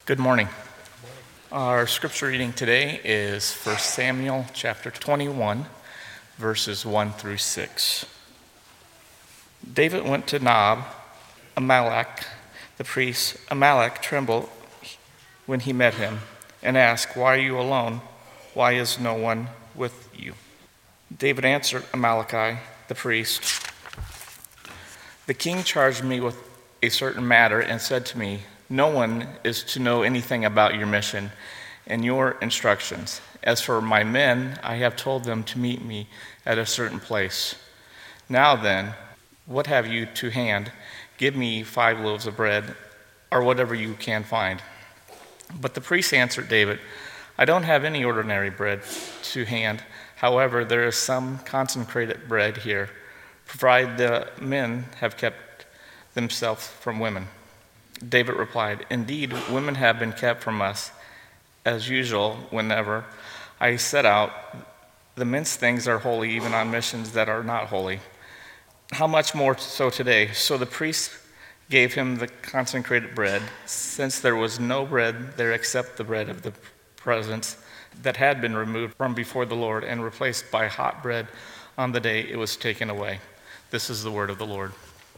Good morning. Our scripture reading today is 1 Samuel chapter 21, verses 1 through 6. David went to Nob, Amalek, the priest. Amalek trembled when he met him and asked, "Why are you alone? Why is no one with you?" David answered Amalek, the priest, "The king charged me with a certain matter and said to me, 'No one is to know anything about your mission and your instructions. As for my men, I have told them to meet me at a certain place. Now then, what have you to hand? Give me 5 loaves of bread, or whatever you can find.' But the priest answered David, 'I don't have any ordinary bread to hand. However, there is some consecrated bread here, provided the men have kept themselves from women.' David replied, 'Indeed, women have been kept from us, as usual whenever I set out. The men's things are holy even on missions that are not holy. How much more so today?' So the priest gave him the consecrated bread, since there was no bread there except the bread of the presence that had been removed from before the Lord and replaced by hot bread on the day it was taken away. This is the word of the Lord."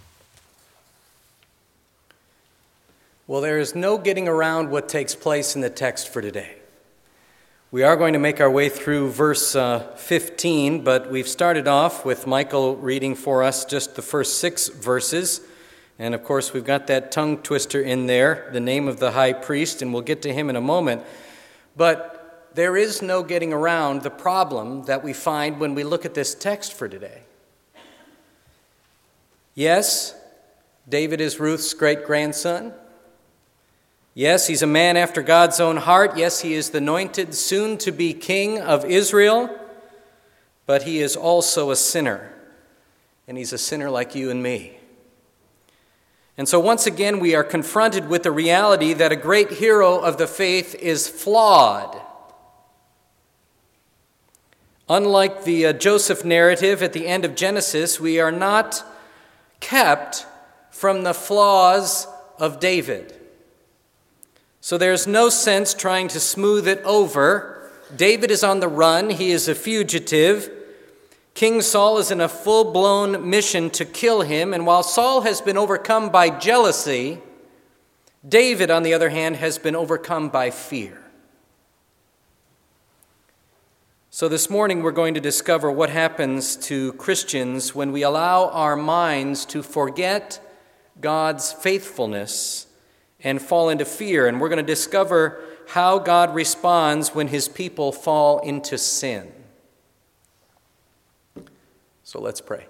Well, there is no getting around what takes place in the text for today. We are going to make our way through verse 15, but we've started off with Michael reading for us just the first 6 verses. And of course, we've got that tongue twister in there, the name of the high priest, and we'll get to him in a moment. But there is no getting around the problem that we find when we look at this text for today. Yes, David is Ruth's great-grandson. Yes, he's a man after God's own heart. Yes, he is the anointed, soon-to-be king of Israel. But he is also a sinner. And he's a sinner like you and me. And so once again, we are confronted with the reality that a great hero of the faith is flawed. Unlike the Joseph narrative at the end of Genesis, we are not kept from the flaws of David. So there's no sense trying to smooth it over. David is on the run. He is a fugitive. King Saul is in a full-blown mission to kill him. And while Saul has been overcome by jealousy, David, on the other hand, has been overcome by fear. So this morning we're going to discover what happens to Christians when we allow our minds to forget God's faithfulness and fall into fear. And we're going to discover how God responds when his people fall into sin. So let's pray.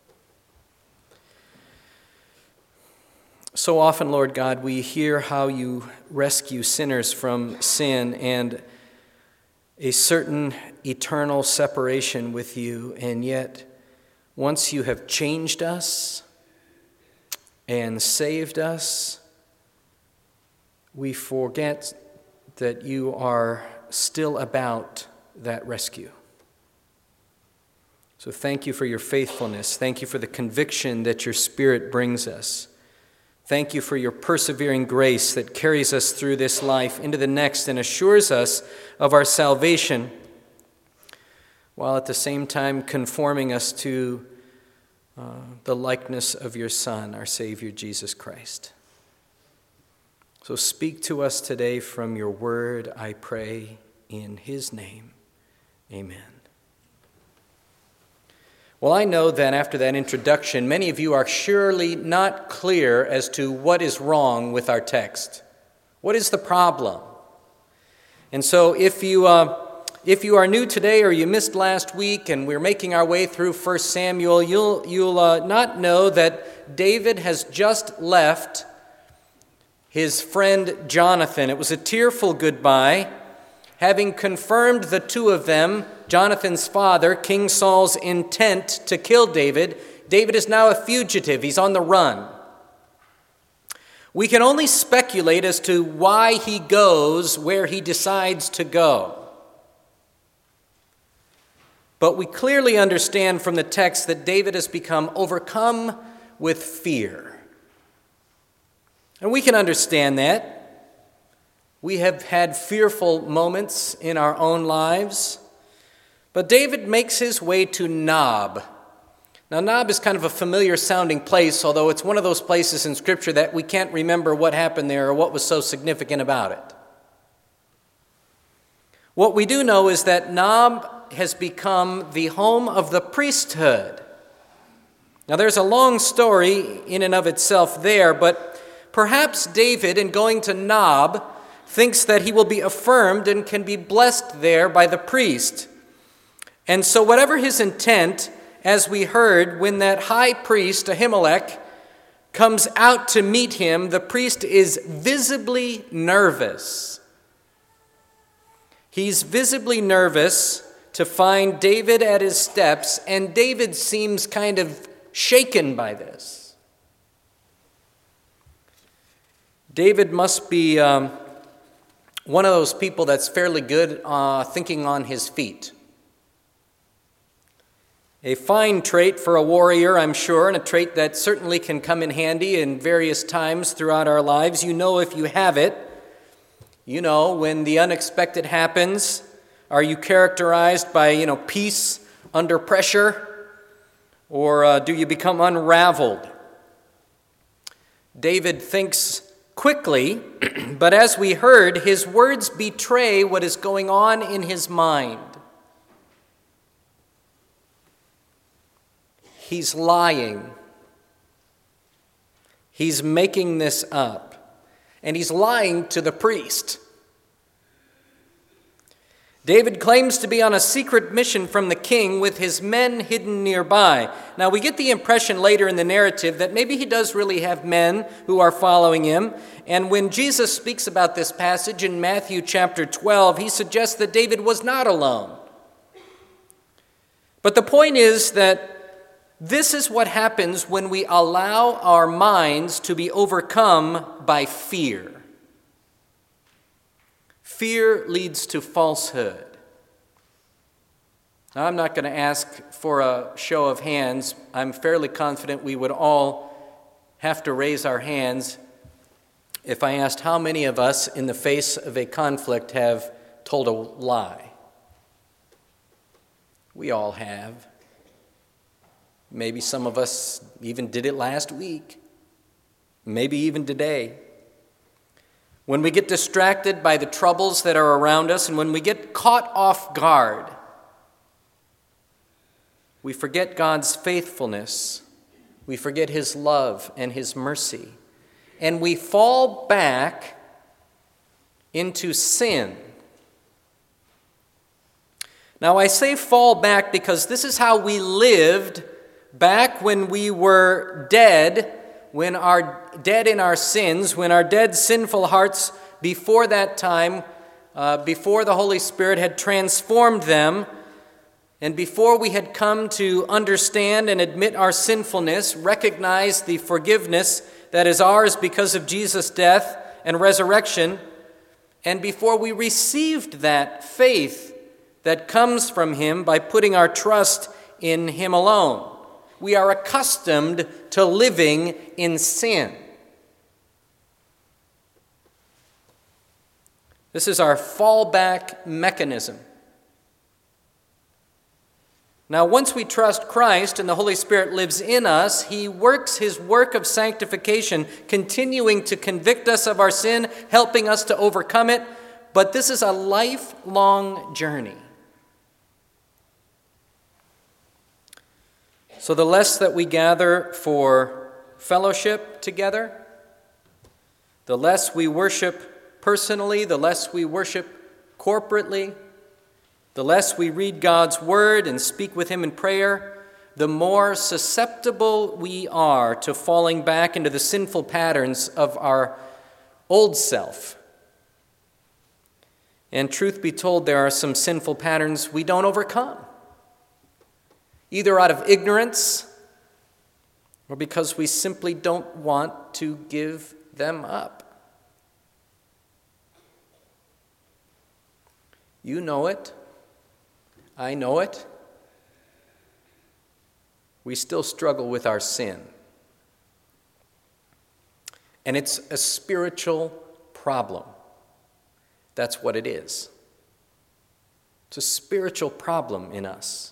So often, Lord God, we hear how you rescue sinners from sin and a certain eternal separation with you. And yet, once you have changed us and saved us, we forget that you are still about that rescue. So thank you for your faithfulness. Thank you for the conviction that your Spirit brings us. Thank you for your persevering grace that carries us through this life into the next and assures us of our salvation, while at the same time conforming us to the likeness of your Son, our Savior, Jesus Christ. So speak to us today from your word, I pray, in his name. Amen. Well, I know that after that introduction, many of you are surely not clear as to what is wrong with our text. What is the problem? And so if you are new today or you missed last week and we're making our way through 1 Samuel, you'll not know that David has just left his friend Jonathan. It was a tearful goodbye. Having confirmed the two of them, Jonathan's father, King Saul's intent to kill David, David is now a fugitive. He's on the run. We can only speculate as to why he goes where he decides to go. But we clearly understand from the text that David has become overcome with fear. And we can understand that. We have had fearful moments in our own lives. But David makes his way to Nob. Now, Nob is kind of a familiar sounding place, although it's one of those places in Scripture that we can't remember what happened there or what was so significant about it. What we do know is that Nob has become the home of the priesthood. Now, there's a long story in and of itself there, but perhaps David, in going to Nob, thinks that he will be affirmed and can be blessed there by the priest. And so whatever his intent, as we heard, when that high priest, Ahimelech, comes out to meet him, the priest is visibly nervous. He's visibly nervous to find David at his steps, and David seems kind of shaken by this. David must be one of those people that's fairly good thinking on his feet. A fine trait for a warrior, I'm sure, and a trait that certainly can come in handy in various times throughout our lives. You know if you have it. You know when the unexpected happens. Are you characterized by, peace under pressure? Or do you become unraveled? David thinks quickly, but as we heard, his words betray what is going on in his mind. He's lying. He's making this up. And he's lying to the priest. David claims to be on a secret mission from the king with his men hidden nearby. Now, we get the impression later in the narrative that maybe he does really have men who are following him. And when Jesus speaks about this passage in Matthew chapter 12, he suggests that David was not alone. But the point is that this is what happens when we allow our minds to be overcome by fear. Fear leads to falsehood. Now, I'm not going to ask for a show of hands. I'm fairly confident we would all have to raise our hands if I asked how many of us in the face of a conflict have told a lie. We all have. Maybe some of us even did it last week. Maybe even today. When we get distracted by the troubles that are around us and when we get caught off guard, we forget God's faithfulness. We forget His love and His mercy. And we fall back into sin. Now, I say fall back because this is how we lived back when we were dead, when our dead in our sins, when our dead sinful hearts before that time, before the Holy Spirit had transformed them, and before we had come to understand and admit our sinfulness, recognize the forgiveness that is ours because of Jesus' death and resurrection, and before we received that faith that comes from Him by putting our trust in Him alone. We are accustomed to living in sin. This is our fallback mechanism. Now, once we trust Christ and the Holy Spirit lives in us, He works His work of sanctification, continuing to convict us of our sin, helping us to overcome it. But this is a lifelong journey. So the less that we gather for fellowship together, the less we worship personally, the less we worship corporately, the less we read God's word and speak with Him in prayer, the more susceptible we are to falling back into the sinful patterns of our old self. And truth be told, there are some sinful patterns we don't overcome, either out of ignorance or because we simply don't want to give them up. You know it. I know it. We still struggle with our sin. And it's a spiritual problem. That's what it is. It's a spiritual problem in us.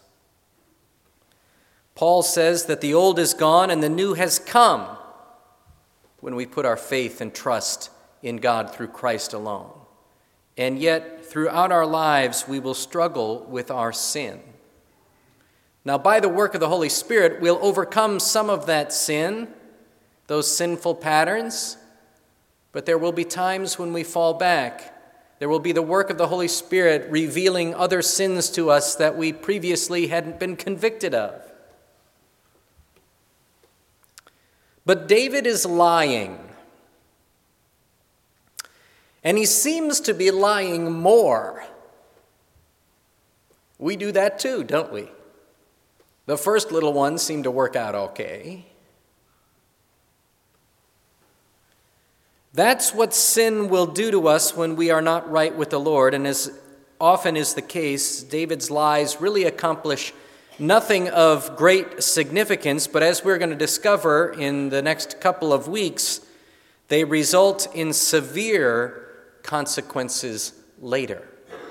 Paul says that the old is gone and the new has come when we put our faith and trust in God through Christ alone. And yet, throughout our lives, we will struggle with our sin. Now, by the work of the Holy Spirit, we'll overcome some of that sin, those sinful patterns, but there will be times when we fall back. There will be the work of the Holy Spirit revealing other sins to us that we previously hadn't been convicted of. But David is lying. And he seems to be lying more. We do that too, don't we? The first little ones seem to work out okay. That's what sin will do to us when we are not right with the Lord. And as often is the case, David's lies really accomplish nothing of great significance, but as we're going to discover in the next couple of weeks, they result in severe consequences later.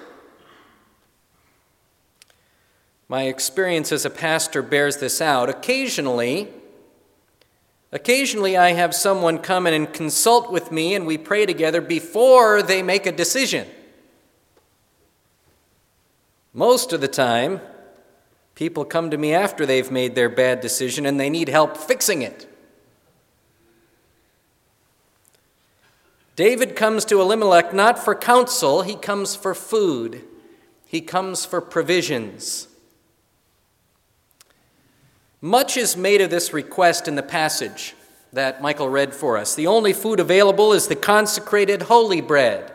My experience as a pastor bears this out. Occasionally I have someone come in and consult with me and we pray together before they make a decision. Most of the time, people come to me after they've made their bad decision and they need help fixing it. David comes to Elimelech not for counsel, he comes for food. He comes for provisions. Much is made of this request in the passage that Michael read for us. The only food available is the consecrated holy bread.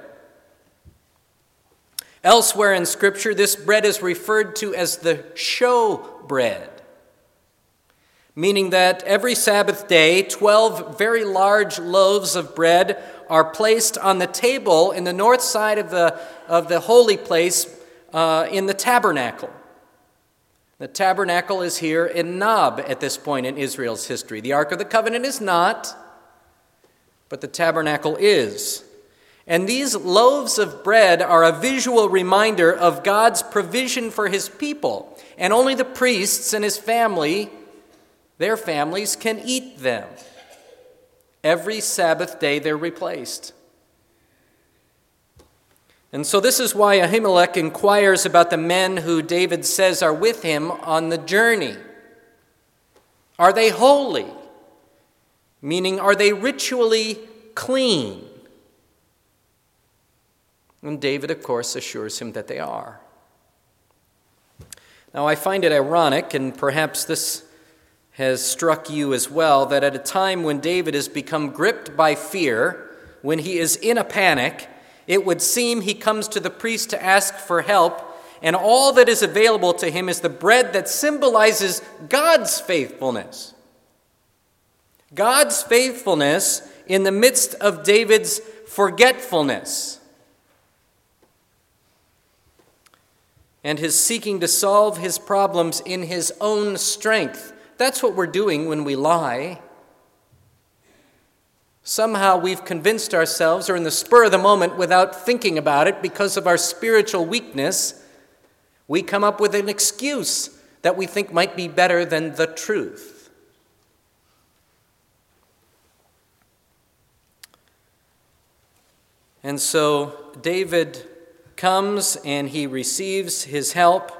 Elsewhere in Scripture, this bread is referred to as the show bread, meaning that every Sabbath day, 12 very large loaves of bread are placed on the table in the north side of the holy place in the tabernacle. The tabernacle is here in Nob at this point in Israel's history. The Ark of the Covenant is not, but the tabernacle is. And these loaves of bread are a visual reminder of God's provision for his people. And only the priests and his family, their families, can eat them. Every Sabbath day they're replaced. And so this is why Ahimelech inquires about the men who David says are with him on the journey. Are they holy? Meaning, are they ritually clean? And David, of course, assures him that they are. Now, I find it ironic, and perhaps this has struck you as well, that at a time when David has become gripped by fear, when he is in a panic, it would seem he comes to the priest to ask for help, and all that is available to him is the bread that symbolizes God's faithfulness. God's faithfulness in the midst of David's forgetfulness. And his seeking to solve his problems in his own strength. That's what we're doing when we lie. Somehow we've convinced ourselves, or in the spur of the moment without thinking about it, because of our spiritual weakness, we come up with an excuse that we think might be better than the truth. And so David comes and he receives his help,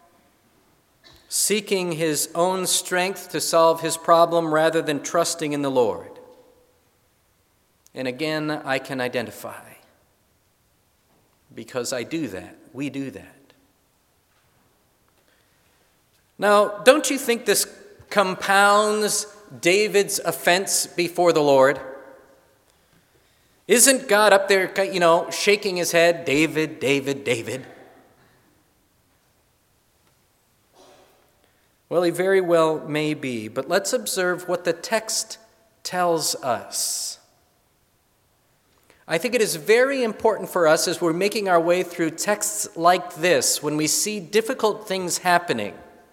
seeking his own strength to solve his problem rather than trusting in the Lord. And again, I can identify, because I do that. We do that. Now, don't you think this compounds David's offense before the Lord? Isn't God up there, shaking his head, David, David, David? Well, he very well may be, but let's observe what the text tells us. I think it is very important for us as we're making our way through texts like this, when we see difficult things happening,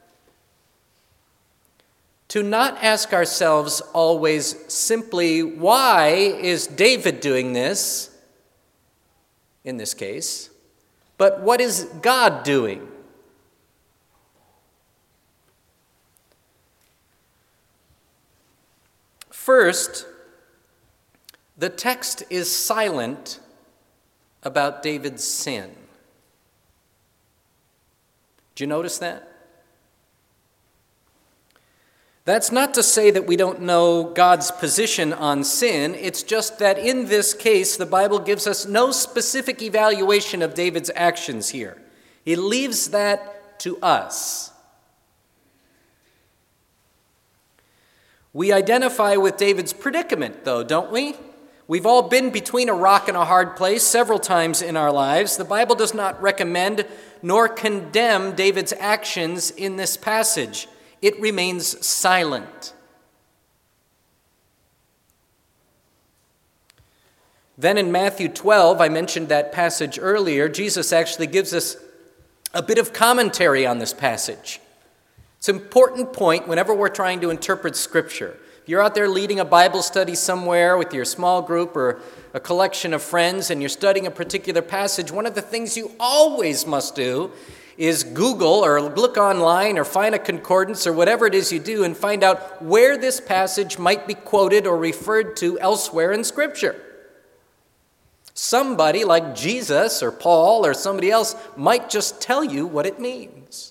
to not ask ourselves always simply, why is David doing this? in this case, but what is God doing? First, the text is silent about David's sin. Do you notice that? That's not to say that we don't know God's position on sin. It's just that in this case, the Bible gives us no specific evaluation of David's actions here. It leaves that to us. We identify with David's predicament, though, don't we? We've all been between a rock and a hard place several times in our lives. The Bible does not recommend nor condemn David's actions in this passage. It remains silent. Then in Matthew 12, I mentioned that passage earlier, Jesus actually gives us a bit of commentary on this passage. It's an important point whenever we're trying to interpret Scripture. If you're out there leading a Bible study somewhere with your small group or a collection of friends and you're studying a particular passage, one of the things you always must do is Google or look online or find a concordance or whatever it is you do and find out where this passage might be quoted or referred to elsewhere in Scripture. Somebody like Jesus or Paul or somebody else might just tell you what it means.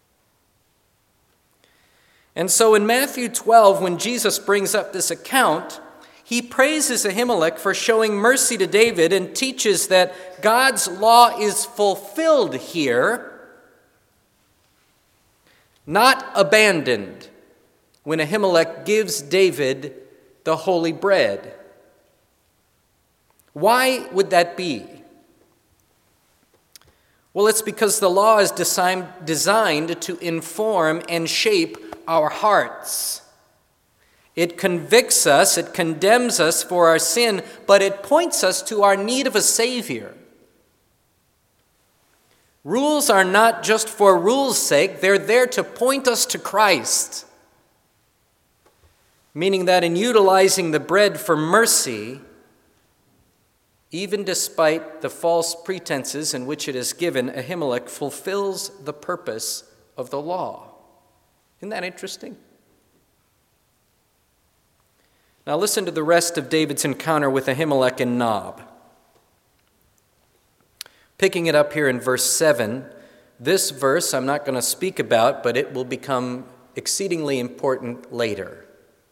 And so in Matthew 12, when Jesus brings up this account, he praises Ahimelech for showing mercy to David and teaches that God's law is fulfilled here, not abandoned, when Ahimelech gives David the holy bread. Why would that be? Well, it's because the law is designed to inform and shape our hearts. It convicts us, it condemns us for our sin, but it points us to our need of a Savior. Rules are not just for rules' sake, they're there to point us to Christ. Meaning that in utilizing the bread for mercy, even despite the false pretenses in which it is given, Ahimelech fulfills the purpose of the law. Isn't that interesting? Now listen to the rest of David's encounter with Ahimelech in Nob. Picking it up here in verse 7, this verse I'm not going to speak about, but it will become exceedingly important later.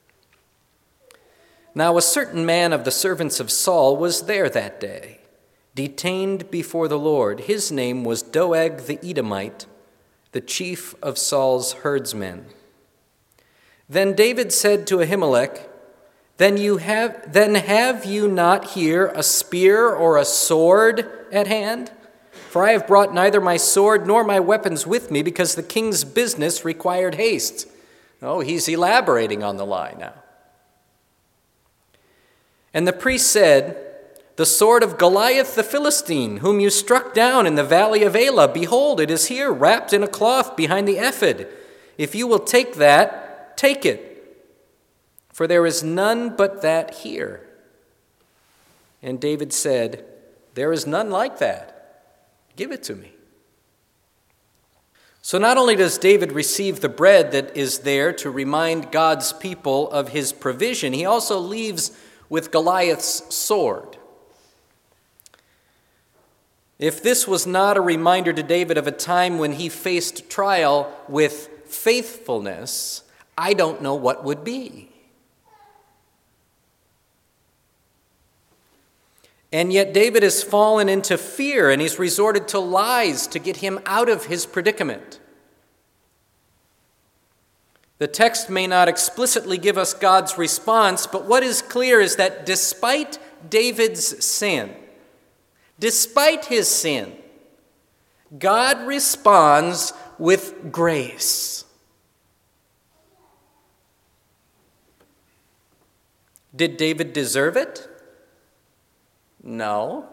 Now a certain man of the servants of Saul was there that day, detained before the Lord. His name was Doeg the Edomite, the chief of Saul's herdsmen. Then David said to Ahimelech, Then have you not here a spear or a sword at hand? For I have brought neither my sword nor my weapons with me, because the king's business required haste. Oh, he's elaborating on the lie now. And the priest said, The sword of Goliath the Philistine, whom you struck down in the valley of Elah, behold, it is here, wrapped in a cloth behind the ephod. If you will take that, take it, for there is none but that here. And David said, There is none like that. Give it to me. So not only does David receive the bread that is there to remind God's people of his provision, he also leaves with Goliath's sword. If this was not a reminder to David of a time when he faced trial with faithfulness, I don't know what would be. And yet David has fallen into fear and he's resorted to lies to get him out of his predicament. The text may not explicitly give us God's response, but what is clear is that despite David's sin, despite his sin, God responds with grace. Did David deserve it? No.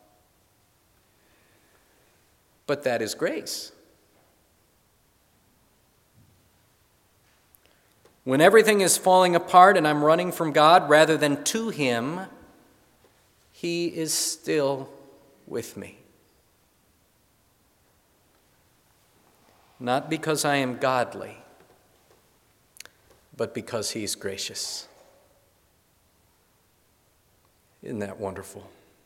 But that is grace. When everything is falling apart and I'm running from God rather than to Him, He is still with me. Not because I am godly, but because he's gracious. Isn't that wonderful?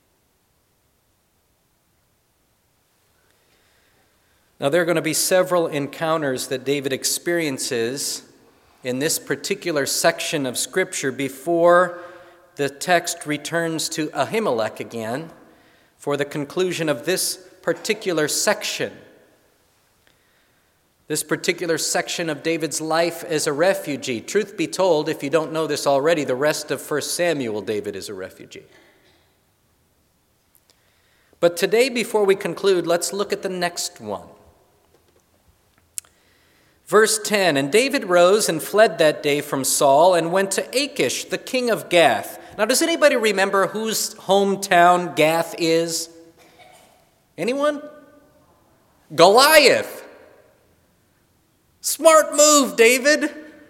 Now, there are going to be several encounters that David experiences in this particular section of Scripture before the text returns to Ahimelech again for the conclusion of this particular section. This particular section of David's life as a refugee. Truth be told, if you don't know this already, the rest of 1 Samuel, David is a refugee. But today, before we conclude, let's look at the next one. Verse 10, and David rose and fled that day from Saul and went to Achish, the king of Gath. Now, does anybody remember whose hometown Gath is? Anyone? Goliath. Smart move, David.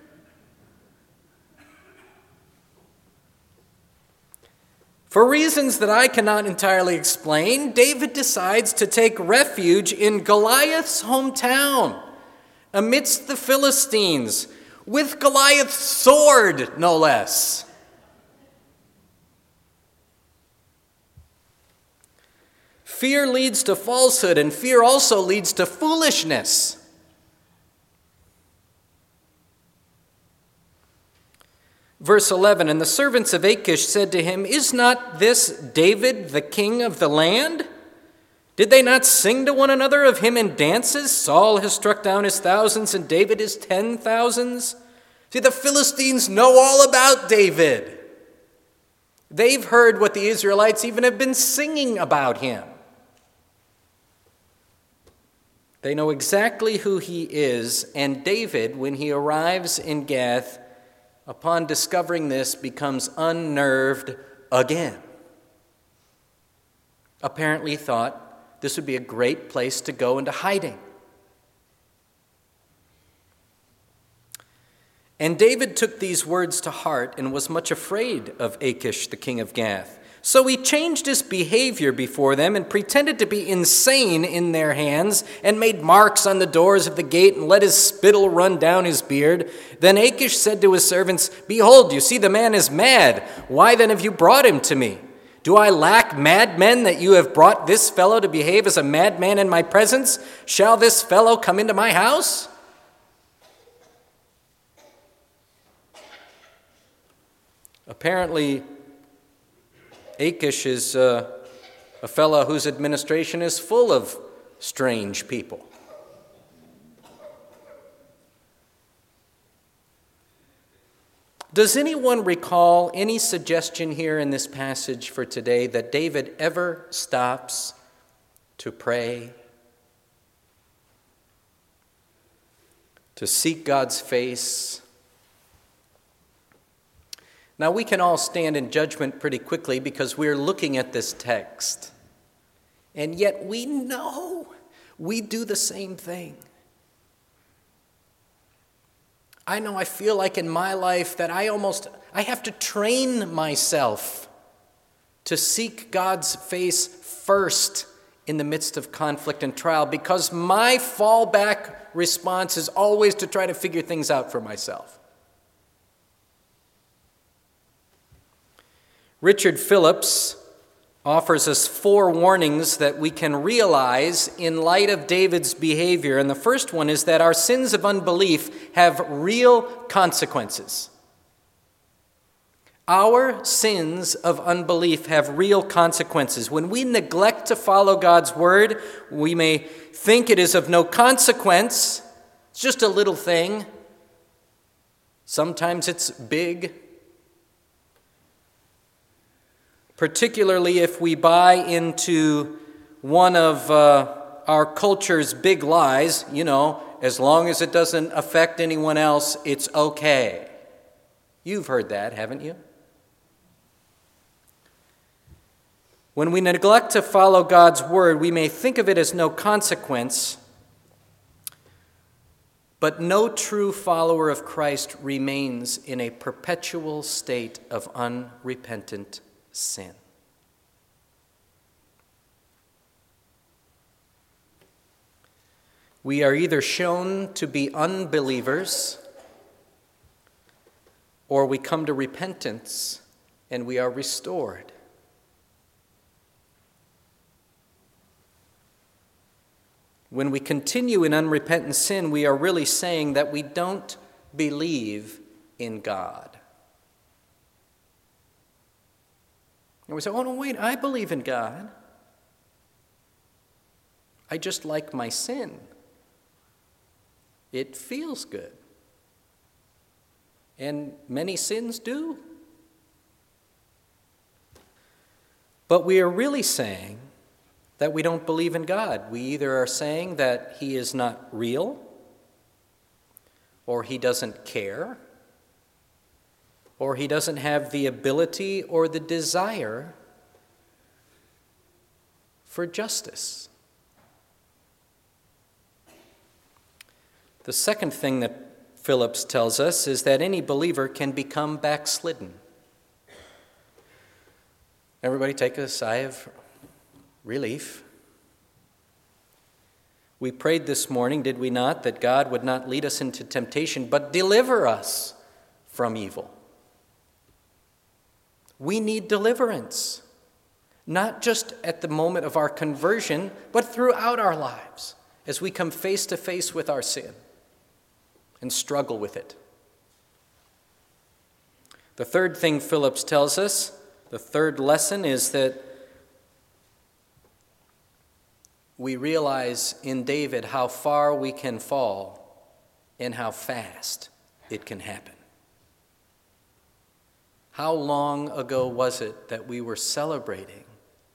For reasons that I cannot entirely explain, David decides to take refuge in Goliath's hometown, amidst the Philistines, with Goliath's sword, no less. Fear leads to falsehood, and fear also leads to foolishness. Verse 11, and the servants of Achish said to him, is not this David the king of the land? Did they not sing to one another of him in dances? Saul has struck down his thousands and David his 10,000s. See, the Philistines know all about David. They've heard what the Israelites even have been singing about him. They know exactly who he is, and David, when he arrives in Gath, upon discovering this, becomes unnerved again. Apparently thought this would be a great place to go into hiding. And David took these words to heart and was much afraid of Achish, the king of Gath. So he changed his behavior before them and pretended to be insane in their hands and made marks on the doors of the gate and let his spittle run down his beard. Then Achish said to his servants, behold, you see the man is mad. Why then have you brought him to me? Do I lack madmen that you have brought this fellow to behave as a madman in my presence? Shall this fellow come into my house? Apparently, Achish is a fellow whose administration is full of strange people. Does anyone recall any suggestion here in this passage for today that David ever stops to pray, to seek God's face? Now, we can all stand in judgment pretty quickly because we're looking at this text. And yet we know we do the same thing. I know I feel like in my life that I have to train myself to seek God's face first in the midst of conflict and trial because my fallback response is always to try to figure things out for myself. Richard Phillips offers us 4 warnings that we can realize in light of David's behavior. And the first one is that our sins of unbelief have real consequences. Our sins of unbelief have real consequences. When we neglect to follow God's word, we may think it is of no consequence. It's just a little thing. Sometimes it's big. Particularly if we buy into one of our culture's big lies, as long as it doesn't affect anyone else, it's okay. You've heard that, haven't you? When we neglect to follow God's word, we may think of it as no consequence, but no true follower of Christ remains in a perpetual state of unrepentant sin. we are either shown to be unbelievers or we come to repentance and we are restored. When we continue in unrepentant sin, we are really saying that we don't believe in God. And we say, oh, no, wait, I believe in God. I just like my sin. It feels good. And many sins do. But we are really saying that we don't believe in God. We either are saying that He is not real, or He doesn't care, or He doesn't have the ability or the desire for justice. The second thing that Phillips tells us is that any believer can become backslidden. Everybody take a sigh of relief. We prayed this morning, did we not, that God would not lead us into temptation, but deliver us from evil. We need deliverance, not just at the moment of our conversion, but throughout our lives as we come face to face with our sin and struggle with it. The third thing Phillips tells us, the third lesson, is that we realize in David how far we can fall and how fast it can happen. How long ago was it that we were celebrating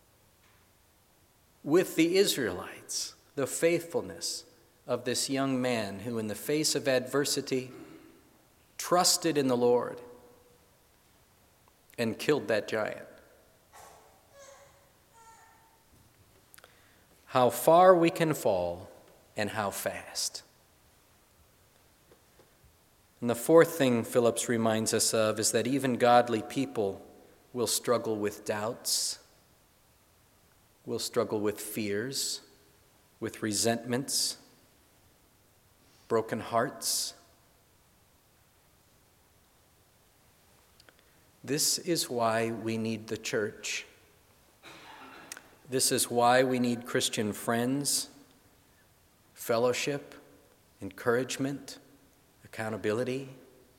with the Israelites the faithfulness of this young man who, in the face of adversity, trusted in the Lord and killed that giant? How far we can fall and how fast. And the fourth thing Phillips reminds us of is that even godly people will struggle with doubts, will struggle with fears, with resentments, broken hearts. This is why we need the church. This is why we need Christian friends, fellowship, encouragement, accountability.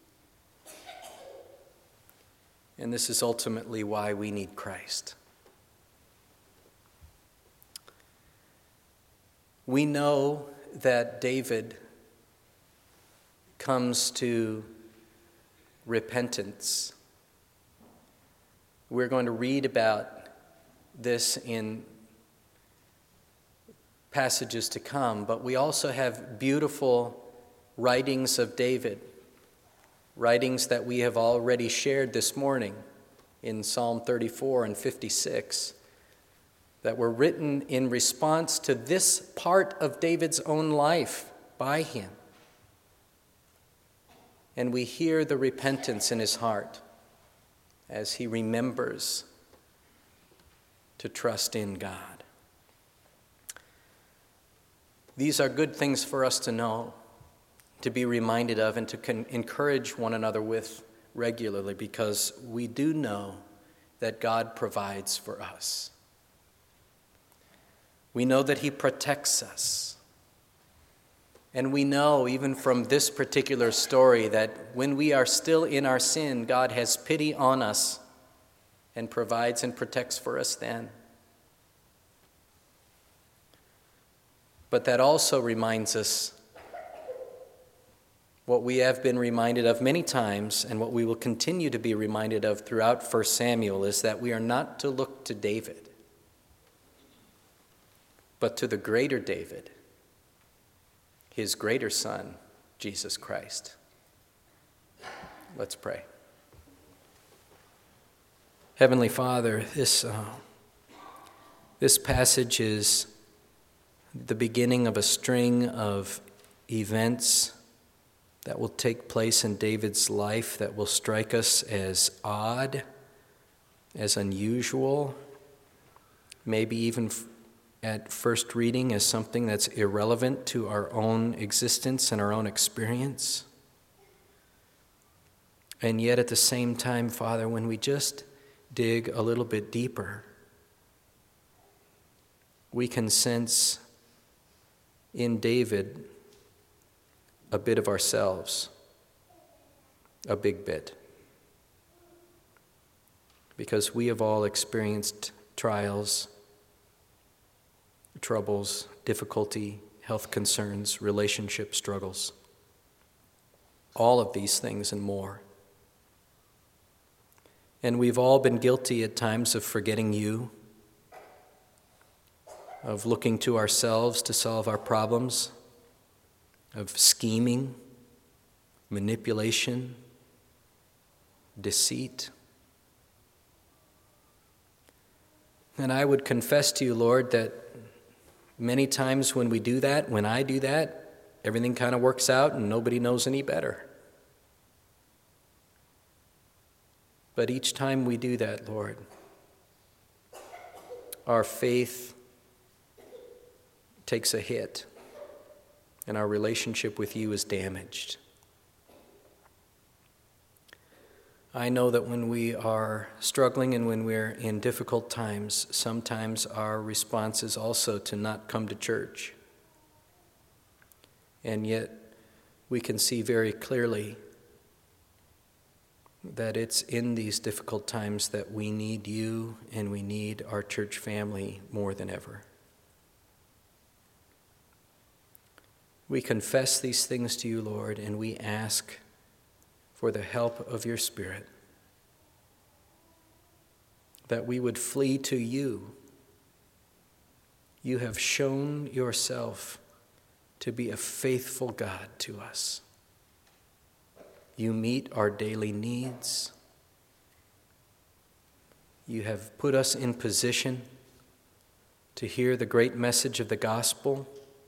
And this is ultimately why we need Christ. We know that David comes to repentance. We're going to read about this in passages to come, but we also have beautiful writings of David, writings that we have already shared this morning in Psalm 34 and 56, that were written in response to this part of David's own life by him. And we hear the repentance in his heart as he remembers to trust in God. These are good things for us to know, to be reminded of, and to encourage one another with regularly, because we do know that God provides for us. We know that He protects us. And we know, even from this particular story, that when we are still in our sin, God has pity on us and provides and protects for us then. But that also reminds us what we have been reminded of many times, and what we will continue to be reminded of throughout 1 Samuel, is that we are not to look to David, but to the greater David, his greater son, Jesus Christ. Let's pray. Heavenly Father, this passage is the beginning of a string of events that will take place in David's life that will strike us as odd, as unusual, maybe even at first reading as something that's irrelevant to our own existence and our own experience. And yet at the same time, Father, when we just dig a little bit deeper, we can sense in David a bit of ourselves, a big bit. Because we have all experienced trials, troubles, difficulty, health concerns, relationship struggles. All of these things and more. And we've all been guilty at times of forgetting you, of looking to ourselves to solve our problems, of scheming, manipulation, deceit. And I would confess to you, Lord, that many times when we do that, when I do that, everything kind of works out and nobody knows any better. But each time we do that, Lord, our faith takes a hit and our relationship with you is damaged. I know that when we are struggling and when we're in difficult times, sometimes our response is also to not come to church. And yet we can see very clearly that it's in these difficult times that we need you and we need our church family more than ever. We confess these things to you, Lord, and we ask for the help of your Spirit, that we would flee to you. You have shown yourself to be a faithful God to us. You meet our daily needs. You have put us in position to hear the great message of the gospel.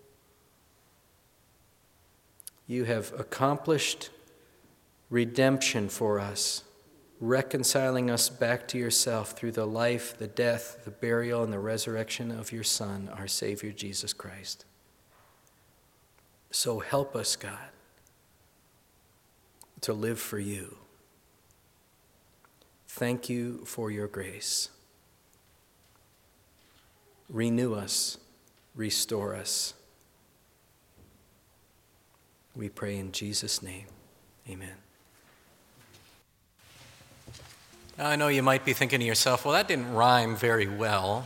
You have accomplished redemption for us, reconciling us back to yourself through the life, the death, the burial, and the resurrection of your Son, our Savior, Jesus Christ. So help us, God, to live for you. Thank you for your grace. Renew us, restore us. We pray in Jesus' name. Amen. Now, I know you might be thinking to yourself, well, that didn't rhyme very well.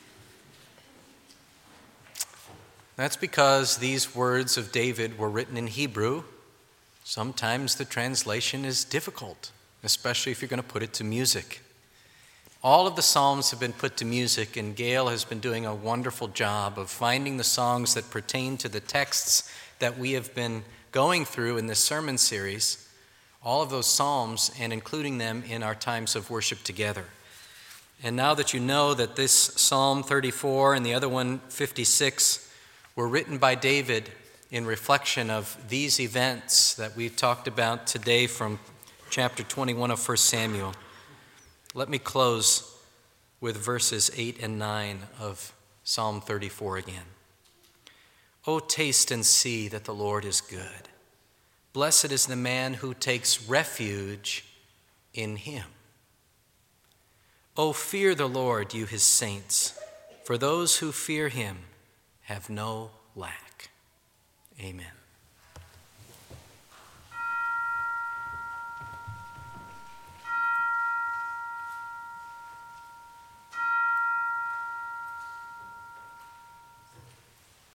That's because these words of David were written in Hebrew. Sometimes the translation is difficult, especially if you're going to put it to music. All of the Psalms have been put to music, and Gail has been doing a wonderful job of finding the songs that pertain to the texts that we have been going through in this sermon series, all of those Psalms, and including them in our times of worship together. And now that you know that this Psalm 34 and the other one, 56, were written by David in reflection of these events that we've talked about today from chapter 21 of 1 Samuel, let me close with verses 8 and 9 of Psalm 34 again. Oh, taste and see that the Lord is good. Blessed is the man who takes refuge in him. Oh, fear the Lord, you his saints, for those who fear him have no lack. Amen.